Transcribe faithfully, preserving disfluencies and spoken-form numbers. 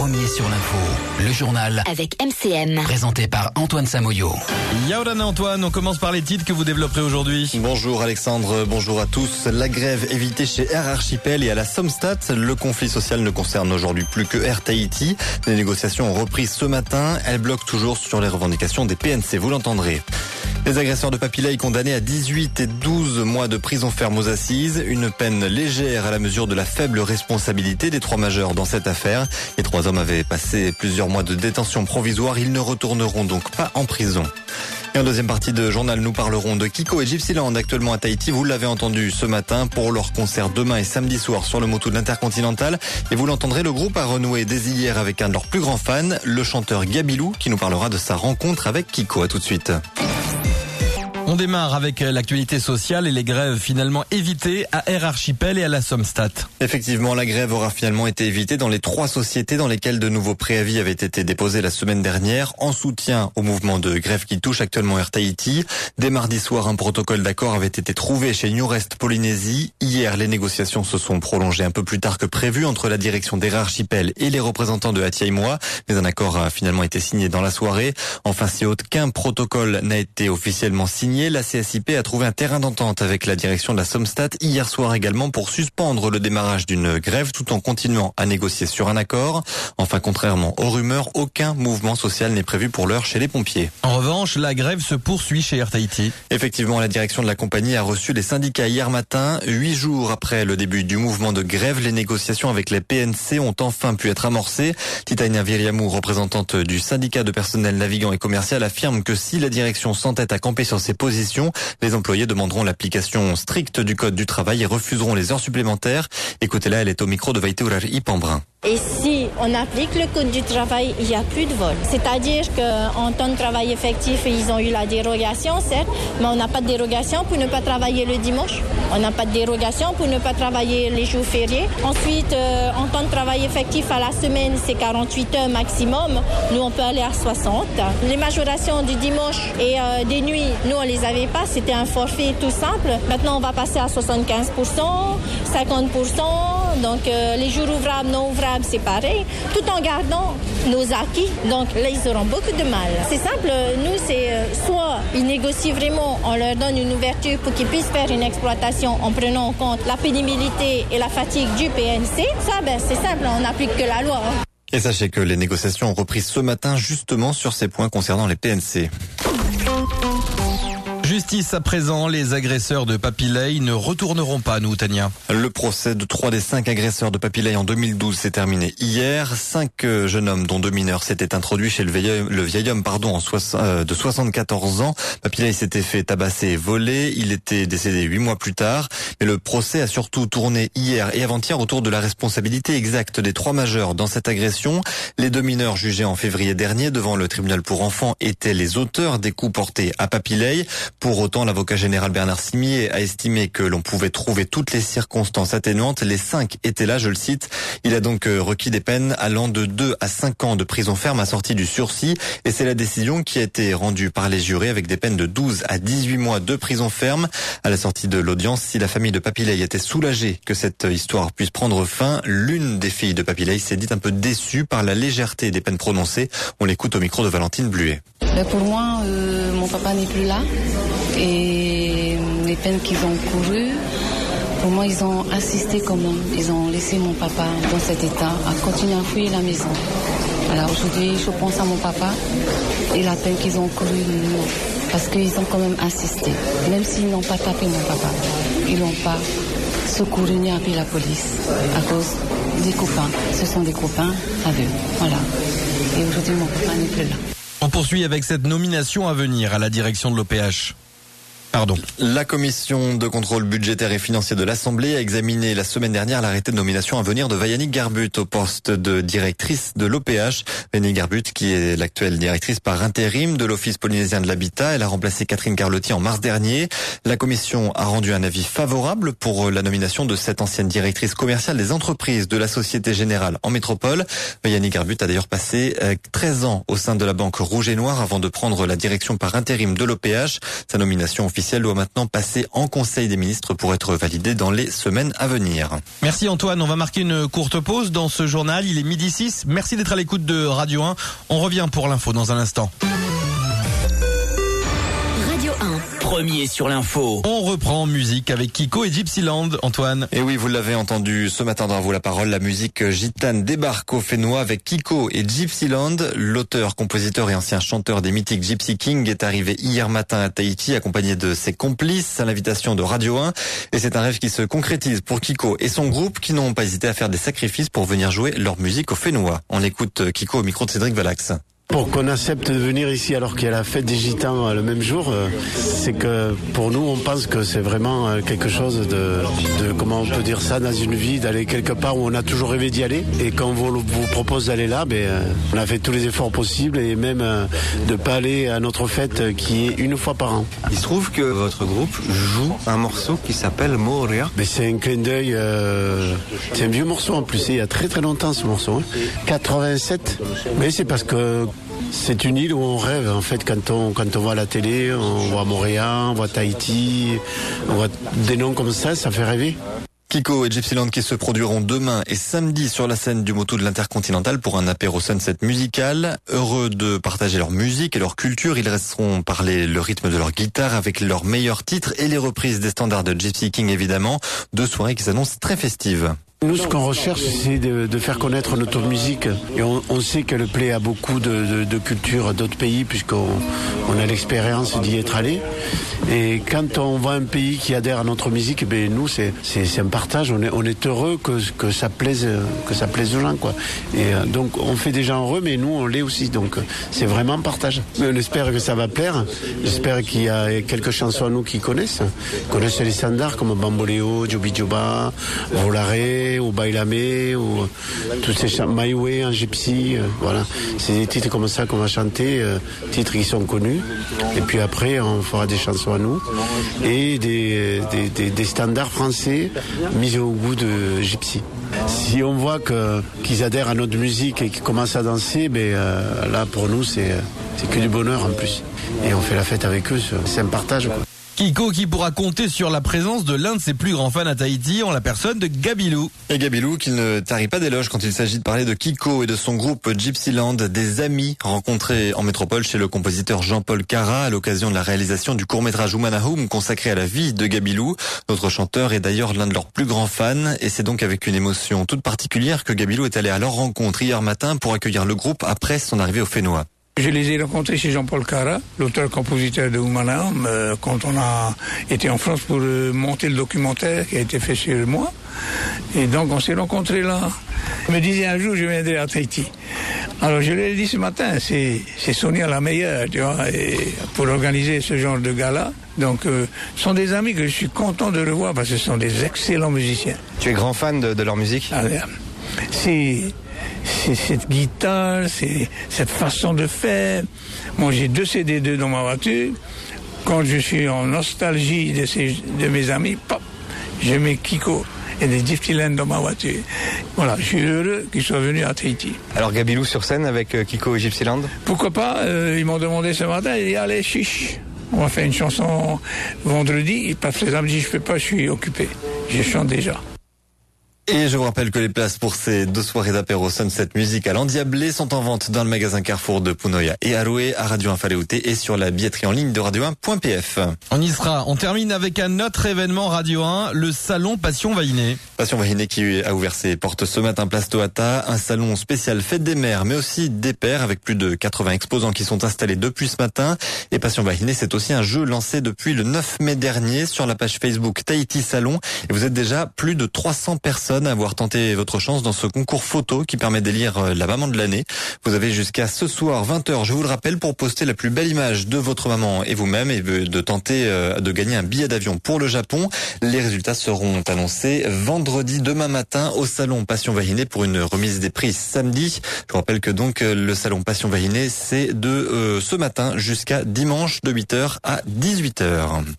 premier sur l'info, le journal avec M C M. Présenté par Antoine Samoyo. Yaodan et Antoine, on commence par les titres que vous développerez aujourd'hui. Bonjour Alexandre, bonjour à tous. La grève évitée chez Air Archipel et à la Somstat. Le conflit social ne concerne aujourd'hui plus que Air Tahiti. Les négociations ont repris ce matin. Elles bloquent toujours sur les revendications des P N C, vous l'entendrez. Les agresseurs de Papiley condamnés à dix-huit et douze mois de prison ferme aux assises. Une peine légère à la mesure de la faible responsabilité des trois majeurs dans cette affaire. Les trois hommes avaient passé plusieurs mois de détention provisoire. Ils ne retourneront donc pas en prison. Et en deuxième partie de journal, nous parlerons de Kiko et Gypsyland actuellement à Tahiti. Vous l'avez entendu ce matin pour leur concert demain et samedi soir sur le moto de l'Intercontinental. Et vous l'entendrez, le groupe a renoué dès hier avec un de leurs plus grands fans, le chanteur Gabilou, qui nous parlera de sa rencontre avec Kiko. À tout de suite. On démarre avec l'actualité sociale et les grèves finalement évitées à Air Archipel et à la Somstat. Effectivement, la grève aura finalement été évitée dans les trois sociétés dans lesquelles de nouveaux préavis avaient été déposés la semaine dernière en soutien au mouvement de grève qui touche actuellement Air Tahiti. Dès mardi soir, un protocole d'accord avait été trouvé chez New Rest Polynésie. Hier, les négociations se sont prolongées un peu plus tard que prévu entre la direction d'Air Archipel et les représentants de Hatia Imoa. Mais un accord a finalement été signé dans la soirée. Enfin, si aucun protocole n'a été officiellement signé, la C S I P a trouvé un terrain d'entente avec la direction de la Somstat hier soir également pour suspendre le démarrage d'une grève tout en continuant à négocier sur un accord. Enfin, contrairement aux rumeurs, aucun mouvement social n'est prévu pour l'heure chez les pompiers. En revanche, la grève se poursuit chez Air Tahiti. Effectivement, la direction de la compagnie a reçu les syndicats hier matin. Huit jours après le début du mouvement de grève, les négociations avec les P N C ont enfin pu être amorcées. Titania Viriamou, représentante du syndicat de personnel navigant et commercial, affirme que si la direction s'entête à camper sur ses positions, les employés demanderont l'application stricte du code du travail et refuseront les heures supplémentaires. Écoutez-la, elle est au micro de Vaïté Ipambrin. Et si on applique le code du travail, il n'y a plus de vol. C'est-à-dire qu'en temps de travail effectif, ils ont eu la dérogation, certes, mais on n'a pas de dérogation pour ne pas travailler le dimanche. On n'a pas de dérogation pour ne pas travailler les jours fériés. Ensuite, euh, en temps de travail effectif à la semaine, c'est quarante-huit heures maximum. Nous, on peut aller à soixante. Les majorations du dimanche et euh, des nuits, nous, on les avait pas. C'était un forfait tout simple. Maintenant, on va passer à soixante-quinze pour cent, cinquante pour cent. Donc, euh, les jours ouvrables, non ouvrables, c'est pareil, tout en gardant nos acquis. Donc là, ils auront beaucoup de mal. C'est simple, nous, c'est euh, soit ils négocient vraiment, on leur donne une ouverture pour qu'ils puissent faire une exploitation en prenant en compte la pénibilité et la fatigue du P N C. Ça, ben, c'est simple, on n'applique que la loi. Et sachez que les négociations ont repris ce matin justement sur ces points concernant les P N C. Justice à présent, les agresseurs de Papiley ne retourneront pas, nous, Tania. Le procès de trois des cinq agresseurs de Papiley en deux mille douze s'est terminé hier. Cinq jeunes hommes, dont deux mineurs, s'étaient introduits chez le vieil, le vieil homme pardon, en soix, euh, de soixante-quatorze ans. Papiley s'était fait tabasser et voler. Il était décédé huit mois plus tard. Mais le procès a surtout tourné hier et avant-hier autour de la responsabilité exacte des trois majeurs dans cette agression. Les deux mineurs jugés en février dernier devant le tribunal pour enfants étaient les auteurs des coups portés à Papiley. Pour autant, l'avocat général Bernard Simier a estimé que l'on pouvait trouver toutes les circonstances atténuantes. Les cinq étaient là, je le cite. Il a donc requis des peines allant de deux à cinq ans de prison ferme assorties du sursis. Et c'est la décision qui a été rendue par les jurés avec des peines de douze à dix-huit mois de prison ferme. À la sortie de l'audience, si la famille de Papiley était soulagée que cette histoire puisse prendre fin, l'une des filles de Papiley s'est dite un peu déçue par la légèreté des peines prononcées. On l'écoute au micro de Valentine Bluet. Ben pour moi, euh, mon papa n'est plus là. Et les peines qu'ils ont courues, pour moi, ils ont assisté comment ils ont laissé mon papa dans cet état, à continuer à fouiller la maison. Voilà, aujourd'hui, je pense à mon papa et la peine qu'ils ont courue, non. Parce qu'ils ont quand même assisté. Même s'ils n'ont pas tapé mon papa, ils n'ont pas secouru ni appelé la police à cause des copains. Ce sont des copains à eux. Voilà. Et aujourd'hui, mon papa n'est plus là. On poursuit avec cette nomination à venir à la direction de l'O P H. Pardon. La commission de contrôle budgétaire et financier de l'Assemblée a examiné la semaine dernière l'arrêté de nomination à venir de Vayannick Garbut au poste de directrice de l'O P H. Vayannick Garbut, qui est l'actuelle directrice par intérim de l'Office polynésien de l'habitat. Elle a remplacé Catherine Carlotti en mars dernier. La commission a rendu un avis favorable pour la nomination de cette ancienne directrice commerciale des entreprises de la Société Générale en métropole. Vayannick Garbut a d'ailleurs passé treize ans au sein de la Banque Rouge et Noire avant de prendre la direction par intérim de l'O P H. Sa nomination officielle officielle doit maintenant passer en Conseil des ministres pour être validée dans les semaines à venir. Merci Antoine, on va marquer une courte pause dans ce journal, il est midi six, merci d'être à l'écoute de Radio un, on revient pour l'info dans un instant. Radio un. Premier sur l'info. On reprend musique avec Kiko et Gypsyland, Antoine. Et oui, vous l'avez entendu ce matin dans À vous la parole, la musique gitane débarque au Fénois avec Kiko et Gypsyland. L'auteur, compositeur et ancien chanteur des mythiques Gypsy King est arrivé hier matin à Tahiti accompagné de ses complices à l'invitation de Radio un. Et c'est un rêve qui se concrétise pour Kiko et son groupe qui n'ont pas hésité à faire des sacrifices pour venir jouer leur musique au Fénois. On écoute Kiko au micro de Cédric Valax. Pour qu'on accepte de venir ici alors qu'il y a la fête des Gitans le même jour, c'est que pour nous on pense que c'est vraiment quelque chose de, de comment on peut dire ça, dans une vie, d'aller quelque part où on a toujours rêvé d'y aller. Et quand on vous, vous propose d'aller là, ben, on a fait tous les efforts possibles et même de pas aller à notre fête qui est une fois par an. Il se trouve que votre groupe joue un morceau qui s'appelle Moria. Mais c'est un clin d'œil, euh, c'est un vieux morceau en plus, il y a très très longtemps ce morceau, hein. quatre-vingt-sept. Mais c'est parce que c'est une île où on rêve en fait quand on quand on voit la télé, on voit Montréal, on voit Tahiti, on voit des noms comme ça, ça fait rêver. Kiko et Gypsyland qui se produiront demain et samedi sur la scène du Motu de l'Intercontinental pour un apéro sunset musical. Heureux de partager leur musique et leur culture, ils resteront parler le rythme de leur guitare avec leurs meilleurs titres et les reprises des standards de Gypsy King évidemment. Deux soirées qui s'annoncent très festives. Nous, ce qu'on recherche, c'est de, de faire connaître notre musique. Et on, on sait qu'elle plaît à beaucoup de, de, de cultures d'autres pays, puisqu'on on a l'expérience d'y être allé. Et quand on voit un pays qui adhère à notre musique, ben nous, c'est, c'est, c'est un partage. On est, on est heureux que, que ça plaise, que ça plaise aux gens, quoi. Et donc, on fait des gens heureux, mais nous, on l'est aussi. Donc, c'est vraiment un partage. On espère que ça va plaire. J'espère qu'il y a quelques chansons à nous qui connaissent. Ils connaissent les standards comme Bamboleo, Jobi Joba, Volare, ou Bailame, ou tous ces chants, My Way en gypsy, euh, voilà. C'est des titres comme ça qu'on va chanter, euh, titres qui sont connus. Et puis après, on fera des chansons à nous et des, des, des, des standards français mis au goût de gypsy. Si on voit que qu'ils adhèrent à notre musique et qu'ils commencent à danser, ben euh, là pour nous c'est c'est que du bonheur en plus. Et on fait la fête avec eux, c'est un partage, quoi. Kiko qui pourra compter sur la présence de l'un de ses plus grands fans à Tahiti en la personne de Gabilou. Et Gabilou qui ne tarit pas d'éloges quand il s'agit de parler de Kiko et de son groupe Gypsyland, des amis rencontrés en métropole chez le compositeur Jean-Paul Cara à l'occasion de la réalisation du court-métrage Oumanahum consacré à la vie de Gabilou. Notre chanteur est d'ailleurs l'un de leurs plus grands fans et c'est donc avec une émotion toute particulière que Gabilou est allé à leur rencontre hier matin pour accueillir le groupe après son arrivée au Fénois. Je les ai rencontrés chez Jean-Paul Cara, l'auteur-compositeur de Oumanahum, euh, quand on a été en France pour euh, monter le documentaire qui a été fait sur moi. Et donc on s'est rencontrés là. Il me disait un jour je viendrai à Tahiti. Alors je lui ai dit ce matin, c'est, c'est Sonia la meilleure, tu vois, et pour organiser ce genre de gala. Donc euh, ce sont des amis que je suis content de revoir parce que ce sont des excellents musiciens. Tu es grand fan de, de leur musique ? Alors, c'est... c'est cette guitare, c'est cette façon de faire. Moi, j'ai deux C D deux dans ma voiture. Quand je suis en nostalgie de, ces, de mes amis, pop, je mets Kiko et des Gypsyland dans ma voiture. Voilà, je suis heureux qu'ils soient venus à Tahiti. Alors Gabilou sur scène avec euh, Kiko et Gypsyland ? Pourquoi pas, euh, ils m'ont demandé ce matin, ils disent allez, chiche, on va faire une chanson vendredi. Parce que samedi, je ne peux pas, je suis occupé. Je chante déjà. Et je vous rappelle que les places pour ces deux soirées d'apéro Sunset Musical endiablées sont en vente dans le magasin Carrefour de Punoya et Aroué, à Radio un Faleouté et sur la billetterie en ligne de radio un point p f. On y sera. On termine avec un autre événement Radio un, le salon Passion Vahiné. Passion Vahiné qui a ouvert ses portes ce matin place Tohata, un salon spécial fête des mères mais aussi des pères avec plus de quatre-vingts exposants qui sont installés depuis ce matin. Et Passion Vahiné, c'est aussi un jeu lancé depuis le neuf mai dernier sur la page Facebook Tahiti Salon et vous êtes déjà plus de trois cents personnes à avoir tenté votre chance dans ce concours photo qui permet d'élire la maman de l'année. Vous avez jusqu'à ce soir vingt heures, je vous le rappelle, pour poster la plus belle image de votre maman et vous-même et de tenter de gagner un billet d'avion pour le Japon. Les résultats seront annoncés vendredi demain matin au salon Passion Vahiné pour une remise des prix samedi. Je vous rappelle que donc le salon Passion Vahiné c'est de euh, ce matin jusqu'à dimanche de huit heures à dix-huit heures.